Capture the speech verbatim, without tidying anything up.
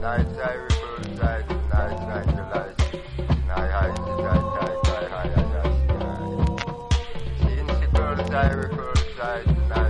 Night side, reverse side, night side, the light. Night high, the night side, night high, the night side. Since the first side, reverse side, night